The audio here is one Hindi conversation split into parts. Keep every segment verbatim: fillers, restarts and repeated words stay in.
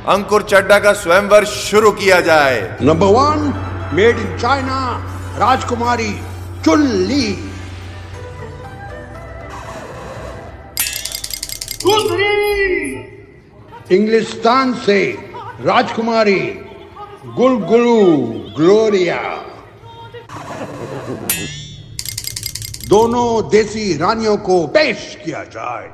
अंकुर चड्ढा का स्वयंवर शुरू किया जाए। Number one, made in China, राजकुमारी चुन ली। इंग्लिस्तान से राजकुमारी गुलगुलू ग्लोरिया। दोनों देसी रानियों को पेश किया जाए।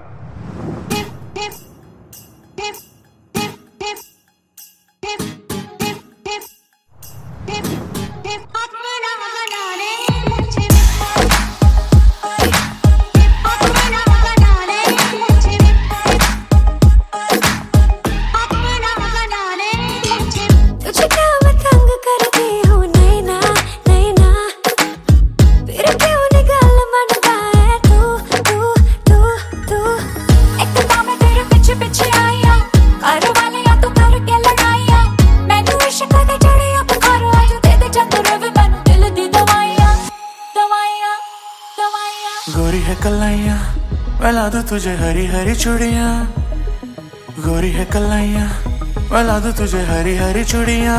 गोरी है कलाइया, मिला दूं तुझे हरी हरी चूड़ियां। गोरी है कलाइया, मिला दूं तुझे हरी हरी चूड़ियां।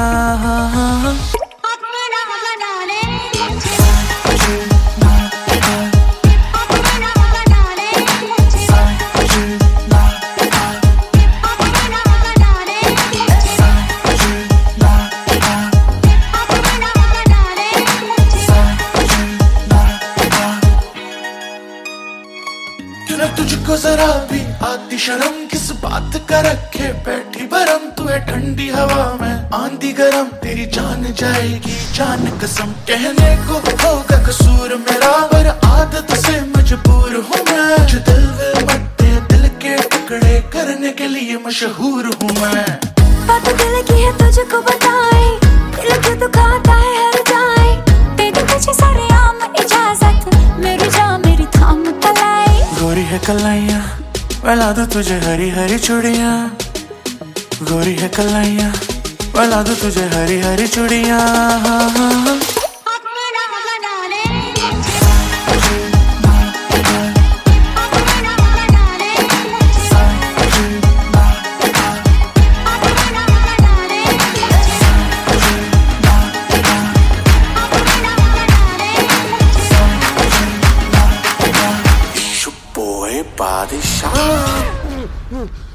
तुझको जरा भी आती शर्म, किस बात का रखे बैठी बरम। तू है ठंडी हवा में आंधी गरम, तेरी जान जाएगी जान कसम। कहने को होगा कसूर मेरा, पर आदत से मजबूर हूँ मैं। जो दिल विल मट्टे दिल के टुकड़े करने के लिए मशहूर हूँ मैं। बात दिल की है तुझको बताए, दिल क्यों दुखाता है हर जाए। तेरे पीछे सारे आम इजाजत, मेरी जान मेरी थाम तलाई। गोरी है कलाइया, मिला दूं तुझे हरी हरी चूड़ियां। गोरी है कलाइया, मिला दूं तुझे हरी हरी चूड़ियां। बादशाह